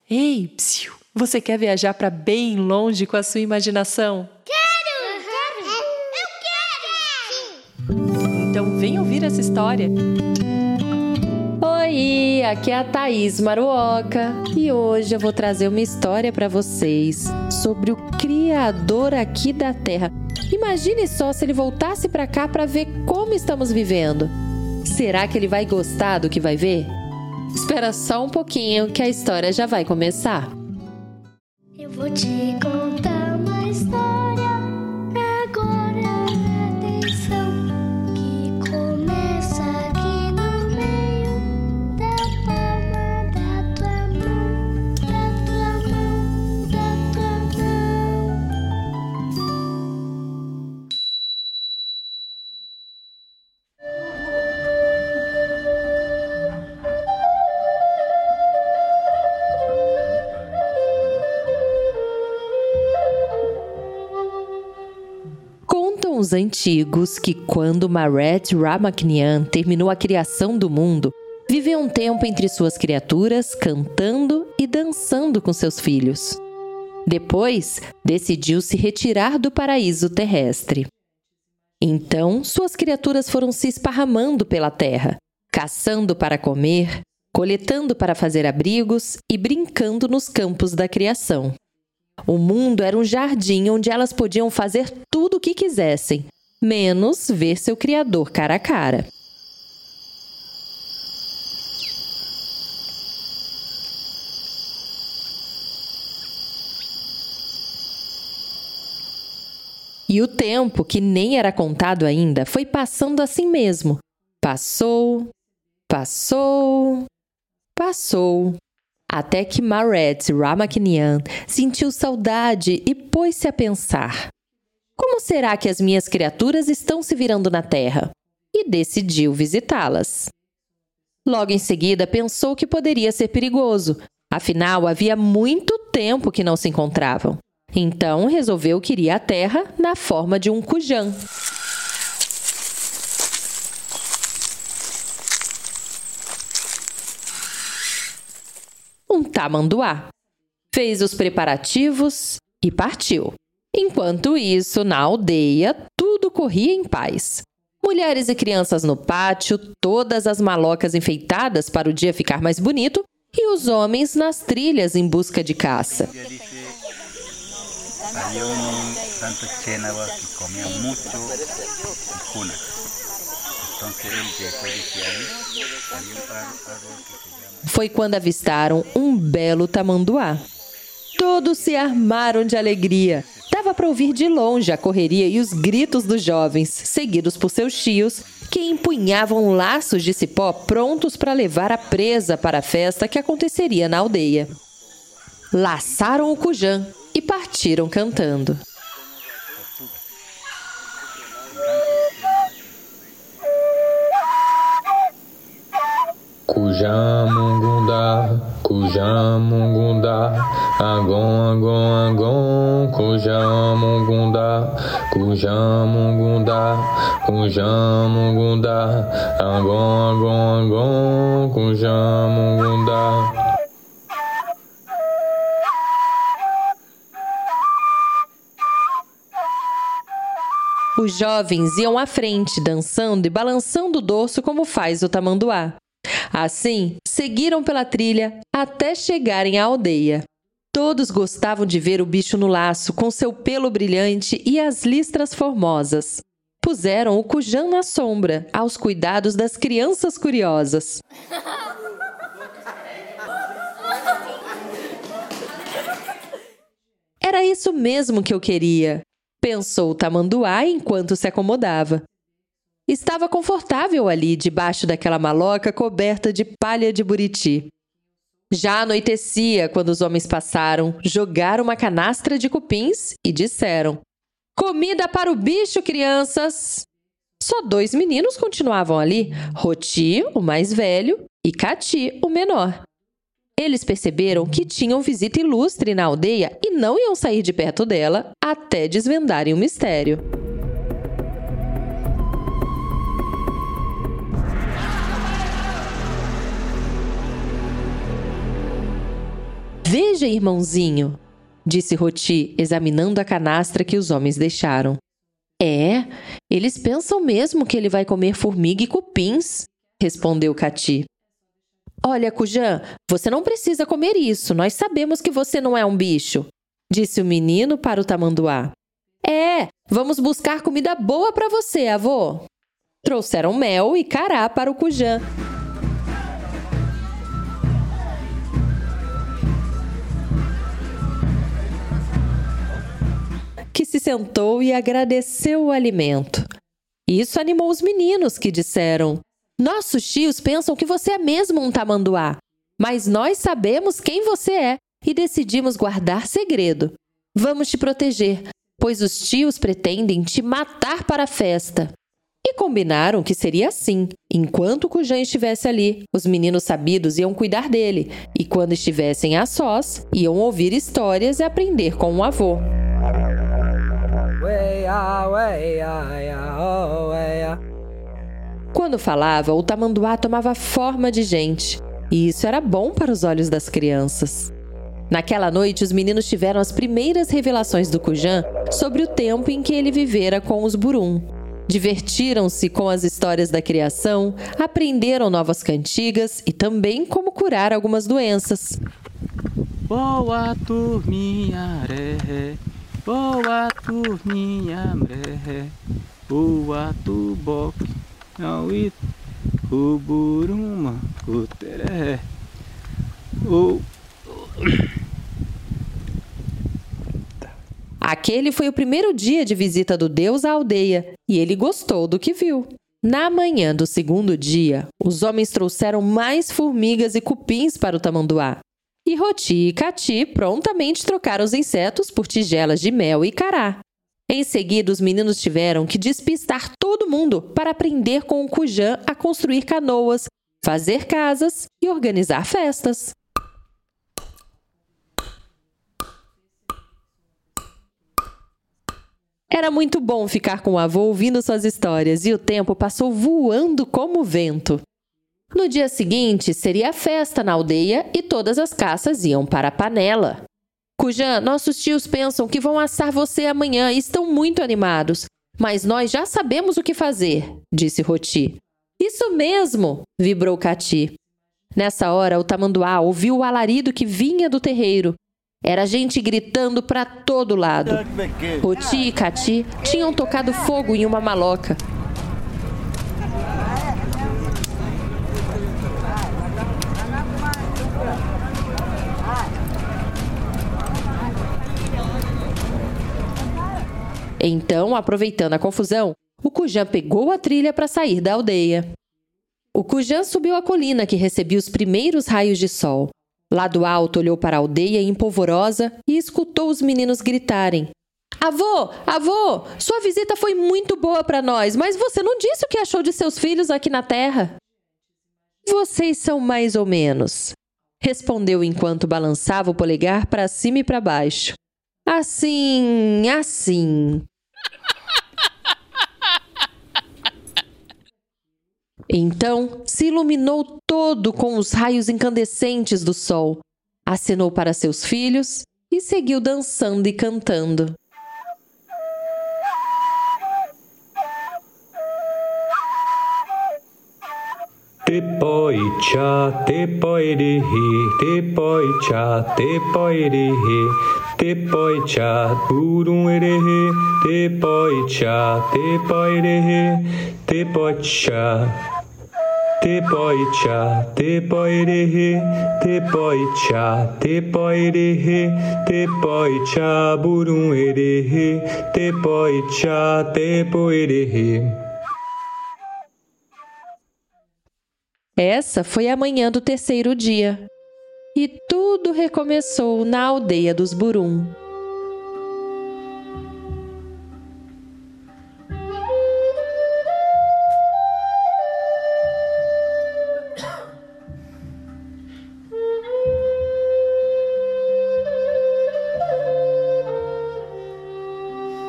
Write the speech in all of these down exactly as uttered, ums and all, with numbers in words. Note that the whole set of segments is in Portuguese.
Ei, psiu, você quer viajar para bem longe com a sua imaginação? Quero! Quero! Eu quero! Sim! Então vem ouvir essa história. Oi, aqui é a Thaís Maruoka e hoje eu vou trazer uma história para vocês sobre o Criador aqui da Terra. Imagine só se ele voltasse para cá para ver como estamos vivendo. Será que ele vai gostar do que vai ver? Espera só um pouquinho que a história já vai começar. Eu vou te contar uma história agora, atenção, que começa aqui no meio da palma da tua mão, da tua mão, da tua mão. Contam os antigos que quando Maret Ramakrishnan terminou a criação do mundo, viveu um tempo entre suas criaturas, cantando e dançando com seus filhos. Depois, decidiu se retirar do paraíso terrestre. Então, suas criaturas foram se esparramando pela terra, caçando para comer, coletando para fazer abrigos e brincando nos campos da criação. O mundo era um jardim onde elas podiam fazer tudo o que quisessem, menos ver seu Criador cara a cara. E o tempo, que nem era contado ainda, foi passando assim mesmo. Passou, passou, passou. Até que Maret Ramakrishnan sentiu saudade e pôs-se a pensar: como será que as minhas criaturas estão se virando na Terra? E decidiu visitá-las. Logo em seguida, pensou que poderia ser perigoso, afinal havia muito tempo que não se encontravam. Então, resolveu que iria à Terra na forma de um Kujan. Um tamanduá. Fez os preparativos e partiu. Enquanto isso, na aldeia, tudo corria em paz. Mulheres e crianças no pátio, todas as malocas enfeitadas para o dia ficar mais bonito, e os homens nas trilhas em busca de caça. Foi quando avistaram um belo tamanduá. Todos se armaram de alegria. Dava para ouvir de longe a correria e os gritos dos jovens, seguidos por seus tios, que empunhavam laços de cipó prontos para levar a presa para a festa que aconteceria na aldeia. Laçaram o Kujan e partiram cantando. Kujan mungunda, Kujan mungunda, agon agon agon, Kujan mungunda, Kujan mungunda, Kujan mungunda, agon agon agon, Kujan mungunda. Os jovens iam à frente, dançando e balançando o dorso como faz o tamanduá. Assim, seguiram pela trilha até chegarem à aldeia. Todos gostavam de ver o bicho no laço, com seu pelo brilhante e as listras formosas. Puseram o Kujan na sombra, aos cuidados das crianças curiosas. Era isso mesmo que eu queria, pensou o tamanduá enquanto se acomodava. Estava confortável ali, debaixo daquela maloca coberta de palha de buriti. Já anoitecia quando os homens passaram, jogaram uma canastra de cupins e disseram: "Comida para o bicho, crianças!" Só dois meninos continuavam ali, Roti, o mais velho, e Cati, o menor. Eles perceberam que tinham visita ilustre na aldeia e não iam sair de perto dela até desvendarem o mistério. Veja, irmãozinho, disse Roti, examinando a canastra que os homens deixaram. É, eles pensam mesmo que ele vai comer formiga e cupins, respondeu Cati. Olha, Kujan, você não precisa comer isso, nós sabemos que você não é um bicho, disse o menino para o tamanduá. É, vamos buscar comida boa para você, avô. Trouxeram mel e cará para o Kujan. Que se sentou e agradeceu o alimento. Isso animou os meninos, que disseram: nossos tios pensam que você é mesmo um tamanduá, mas nós sabemos quem você é e decidimos guardar segredo. Vamos te proteger, pois os tios pretendem te matar para a festa. E combinaram que seria assim. Enquanto o Kujan estivesse ali, os meninos sabidos iam cuidar dele, e quando estivessem a sós, iam ouvir histórias e aprender com o avô. Quando falava, o tamanduá tomava forma de gente, e isso era bom para os olhos das crianças. Naquela noite, os meninos tiveram as primeiras revelações do Kujan sobre o tempo em que ele vivera com os burum. Divertiram-se com as histórias da criação, aprenderam novas cantigas e também como curar algumas doenças. Boa turminha, ré, boa turminha, ré, boa tuboque, auí, o buruma, o teré, o... Aquele foi o primeiro dia de visita do Deus à aldeia, e ele gostou do que viu. Na manhã do segundo dia, os homens trouxeram mais formigas e cupins para o tamanduá. E Roti e Cati prontamente trocaram os insetos por tigelas de mel e cará. Em seguida, os meninos tiveram que despistar todo mundo para aprender com o Kujan a construir canoas, fazer casas e organizar festas. Era muito bom ficar com o avô ouvindo suas histórias e o tempo passou voando como o vento. No dia seguinte, seria a festa na aldeia e todas as caças iam para a panela. Kujan, nossos tios pensam que vão assar você amanhã e estão muito animados. Mas nós já sabemos o que fazer, disse Roti. Isso mesmo, vibrou Cati. Nessa hora, o tamanduá ouviu o alarido que vinha do terreiro. Era gente gritando para todo lado. Roti e Cati tinham tocado fogo em uma maloca. Então, aproveitando a confusão, o Kujan pegou a trilha para sair da aldeia. O Kujan subiu a colina que recebia os primeiros raios de sol. Lá do alto, olhou para a aldeia empolvorosa e escutou os meninos gritarem. Avô, avô, sua visita foi muito boa para nós, mas você não disse o que achou de seus filhos aqui na terra. Vocês são mais ou menos, respondeu enquanto balançava o polegar para cima e para baixo. Assim, assim. Então, se iluminou todo com os raios incandescentes do sol, acenou para seus filhos e seguiu dançando e cantando. Te poi cha, te poi re he, te poi cha, te poi re he, te poi cha, burum ere he, te poi cha, te poi re he, te poi cha. Te poi cha, te poi re he, te poi cha, te poi re he, te poi cha, burum ere he, te poi cha, te poi re he. Essa foi a manhã do terceiro dia. E tudo recomeçou na aldeia dos burum.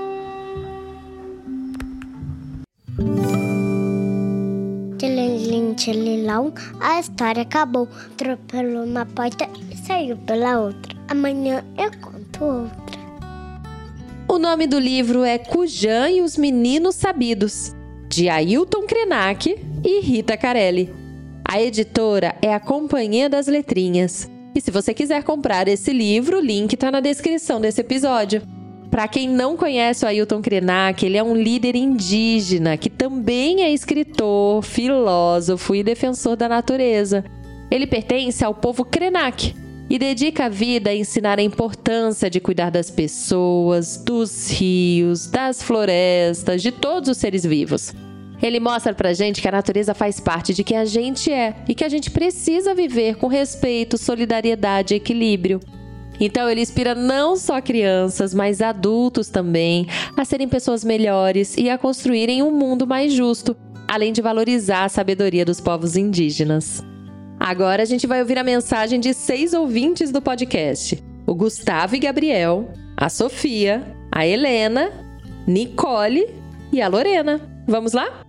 Tling, Durante o leilão, a história acabou. Atropelou uma porta e saiu pela outra. Amanhã eu conto outra. O nome do livro é Kujan e os Meninos Sabidos, de Ailton Krenak e Rita Carelli. A editora é a Companhia das Letrinhas. E se você quiser comprar esse livro, o link está na descrição desse episódio. Para quem não conhece o Ailton Krenak, ele é um líder indígena que também é escritor, filósofo e defensor da natureza. Ele pertence ao povo Krenak e dedica a vida a ensinar a importância de cuidar das pessoas, dos rios, das florestas, de todos os seres vivos. Ele mostra pra gente que a natureza faz parte de quem a gente é e que a gente precisa viver com respeito, solidariedade e equilíbrio. Então ele inspira não só crianças, mas adultos também, a serem pessoas melhores e a construírem um mundo mais justo, além de valorizar a sabedoria dos povos indígenas. Agora a gente vai ouvir a mensagem de seis ouvintes do podcast: o Gustavo e Gabriel, a Sofia, a Helena, Nicole e a Lorena. Vamos lá?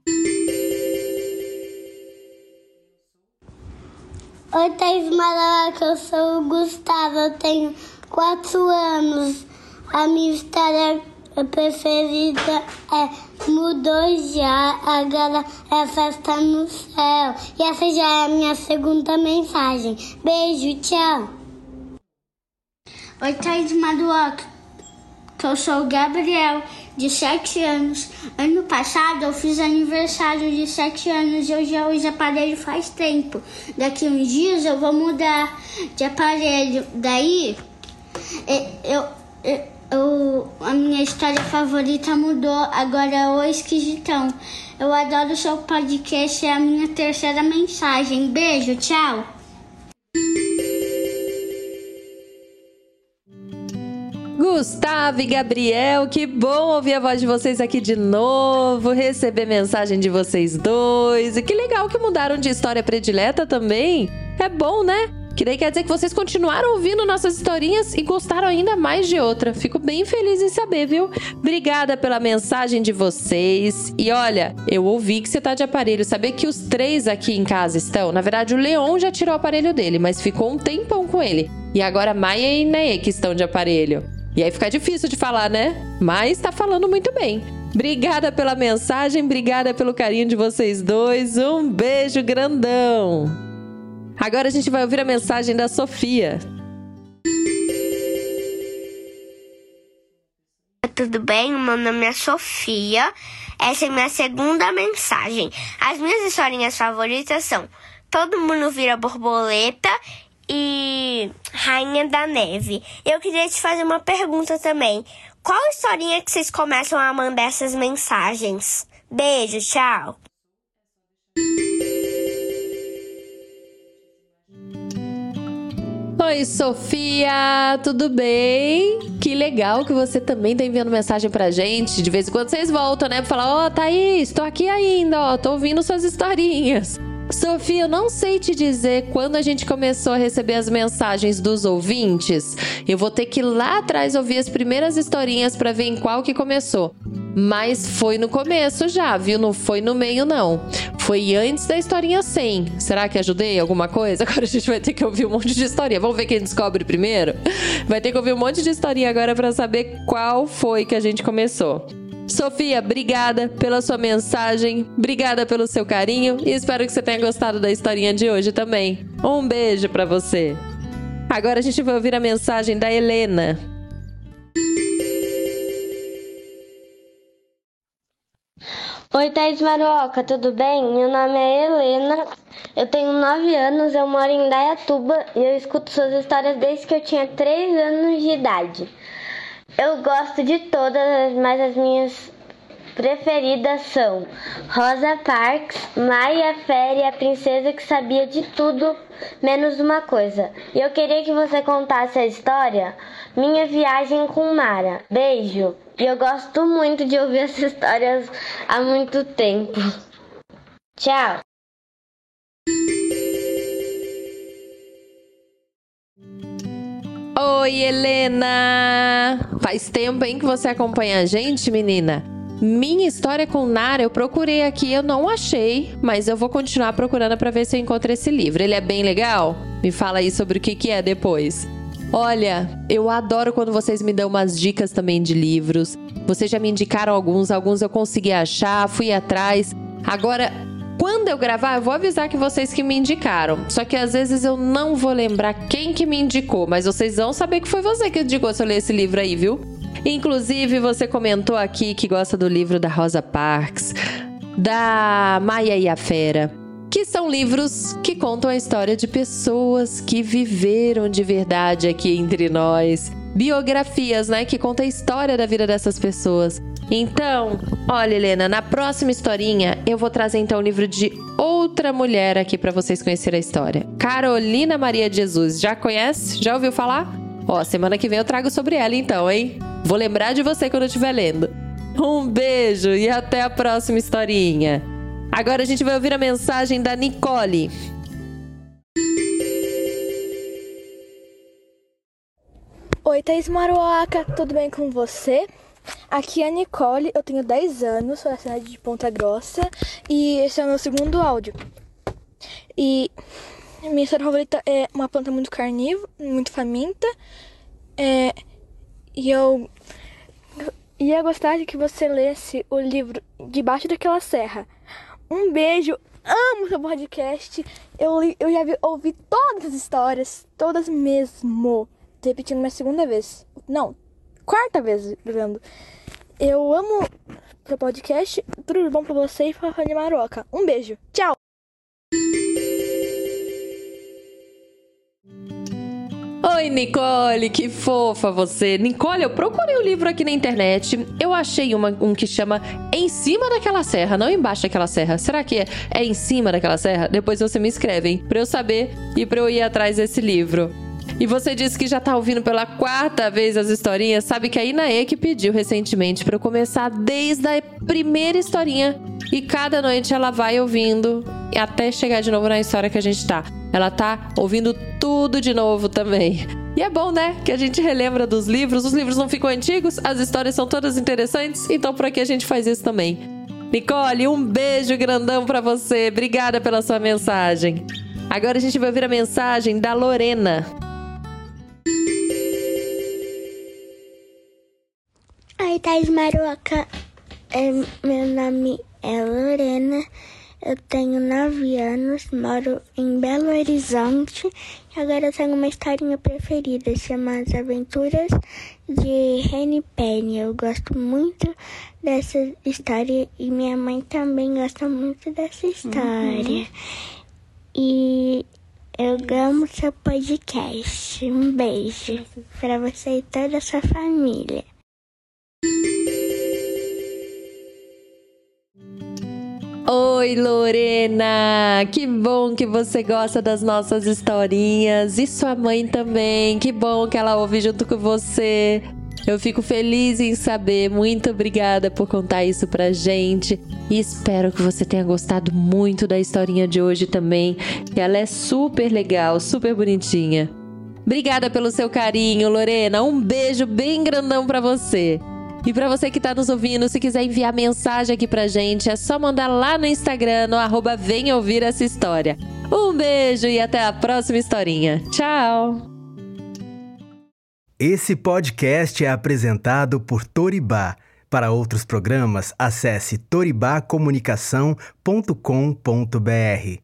Oi, Thaís Maraca, eu sou o Gustavo, eu tenho quatro anos. A minha história preferida é Mudou Já, agora é Festa no Céu. E essa já é a minha segunda mensagem. Beijo, tchau. Oi, Thaís Maraca, eu sou o Gabriel, de sete anos. Ano passado eu fiz aniversário de sete anos e eu já uso aparelho faz tempo. Daqui uns dias eu vou mudar de aparelho. Daí, eu, eu, eu, a minha história favorita mudou, agora é o Esquisitão. Eu adoro o seu podcast, é a minha terceira mensagem. Beijo, tchau. Gustavo e Gabriel, que bom ouvir a voz de vocês aqui de novo, receber mensagem de vocês dois. E que legal que mudaram de história predileta também. É bom, né? Que daí quer dizer que vocês continuaram ouvindo nossas historinhas e gostaram ainda mais de outra. Fico bem feliz em saber, viu? Obrigada pela mensagem de vocês. E olha, eu ouvi que você tá de aparelho. Saber que os três aqui em casa estão. Na verdade, o Leon já tirou o aparelho dele, mas ficou um tempão com ele. E agora a Maia e Ney que estão de aparelho. E aí fica difícil de falar, né? Mas tá falando muito bem. Obrigada pela mensagem, obrigada pelo carinho de vocês dois. Um beijo grandão. Agora a gente vai ouvir a mensagem da Sofia. Tudo bem? Meu nome é Sofia. Essa é minha segunda mensagem. As minhas historinhas favoritas são Todo Mundo Vira Borboleta e Rainha da Neve. Eu queria te fazer uma pergunta também. Qual historinha que vocês começam a mandar essas mensagens? Beijo, tchau. Oi, Sofia, tudo bem? Que legal que você também tá enviando mensagem pra gente. De vez em quando vocês voltam, né? Pra falar, ó, oh, Thaís, tô aqui ainda, ó, tô ouvindo suas historinhas. Sofia, eu não sei te dizer quando a gente começou a receber as mensagens dos ouvintes. Eu vou ter que ir lá atrás ouvir as primeiras historinhas pra ver em qual que começou. Mas foi no começo já, viu? Não foi no meio, não. Foi antes da historinha cem. Será que ajudei alguma coisa? Agora a gente vai ter que ouvir um monte de historinha. Vamos ver quem descobre primeiro? Vai ter que ouvir um monte de historinha agora pra saber qual foi que a gente começou. Sofia, obrigada pela sua mensagem, obrigada pelo seu carinho e espero que você tenha gostado da historinha de hoje também. Um beijo pra você. Agora a gente vai ouvir a mensagem da Helena. Oi, Thaís Maruoca, tudo bem? Meu nome é Helena, eu tenho nove anos, eu moro em Indaiatuba e eu escuto suas histórias desde que eu tinha três anos de idade. Eu gosto de todas, mas as minhas preferidas são Rosa Parks, Maia Féria, a princesa que sabia de tudo, menos uma coisa. E eu queria que você contasse a história Minha Viagem com Mara. Beijo! E eu gosto muito de ouvir essas histórias há muito tempo. Tchau! Oi, Helena! Faz tempo, hein, que você acompanha a gente, menina? Minha História com Nara, eu procurei aqui, eu não achei, mas eu vou continuar procurando para ver se eu encontro esse livro. Ele é bem legal? Me fala aí sobre o que, que é depois. Olha, eu adoro quando vocês me dão umas dicas também de livros. Vocês já me indicaram alguns, alguns eu consegui achar, fui atrás. Agora, quando eu gravar, eu vou avisar que vocês que me indicaram. Só que às vezes eu não vou lembrar quem que me indicou, mas vocês vão saber que foi você que indicou se eu ler esse livro aí, viu? Inclusive, você comentou aqui que gosta do livro da Rosa Parks, da Maia e a Fera, que são livros que contam a história de pessoas que viveram de verdade aqui entre nós. Biografias, né? Que contam a história da vida dessas pessoas. Então, olha, Helena, na próxima historinha eu vou trazer então o livro de outra mulher aqui para vocês conhecerem a história. Carolina Maria de Jesus. Já conhece? Já ouviu falar? Ó, semana que vem eu trago sobre ela então, hein? Vou lembrar de você quando eu estiver lendo. Um beijo e até a próxima historinha. Agora a gente vai ouvir a mensagem da Nicole. Oi, Thaís Maruoca, tudo bem com você? Aqui é a Nicole, eu tenho dez anos, sou da cidade de Ponta Grossa e esse é o meu segundo áudio. E minha história favorita é uma planta muito carnívora, muito faminta. É, e eu ia gostar de que você lesse o livro Debaixo daquela Serra. Um beijo, amo seu podcast. Eu, li, eu já vi, ouvi todas as histórias, todas mesmo. Tô repetindo minha segunda vez. Não, quarta vez vendo. Eu amo seu podcast. Tudo bom pra você e pra família Maroca. Um beijo, tchau! Oi, Nicole, que fofa você. Nicole, eu procurei o livro aqui na internet. Eu achei uma, um que chama Em Cima daquela Serra, não embaixo daquela serra. Será que é, é em cima daquela serra? Depois você me escreve, hein? Pra eu saber e pra eu ir atrás desse livro. E você disse que já tá ouvindo pela quarta vez as historinhas. Sabe que a Inaê que pediu recentemente pra eu começar desde a primeira historinha. E cada noite ela vai ouvindo até chegar de novo na história que a gente tá. Ela tá ouvindo tudo de novo também. E é bom, né? Que a gente relembra dos livros. Os livros não ficam antigos, as histórias são todas interessantes. Então por aqui a gente faz isso também. Nicole, um beijo grandão pra você. Obrigada pela sua mensagem. Agora a gente vai ouvir a mensagem da Lorena. Oi, Thaís Maroca. É, meu nome é Lorena. Eu tenho nove anos, moro em Belo Horizonte e agora eu tenho uma historinha preferida, chamada As Aventuras de Henny Penny. Eu gosto muito dessa história e minha mãe também gosta muito dessa história. Uhum. E eu amo seu podcast. Um beijo para você e toda a sua família. Oi, Lorena! Que bom que você gosta das nossas historinhas. E sua mãe também. Que bom que ela ouve junto com você. Eu fico feliz em saber. Muito obrigada por contar isso pra gente. E espero que você tenha gostado muito da historinha de hoje também. Que ela é super legal, super bonitinha. Obrigada pelo seu carinho, Lorena. Um beijo bem grandão pra você. E pra você que tá nos ouvindo, se quiser enviar mensagem aqui pra gente, é só mandar lá no Instagram, no arroba Vem Ouvir Essa História. Um beijo e até a próxima historinha. Tchau! Esse podcast é apresentado por Toribá. Para outros programas, acesse toribá comunicação ponto com ponto br.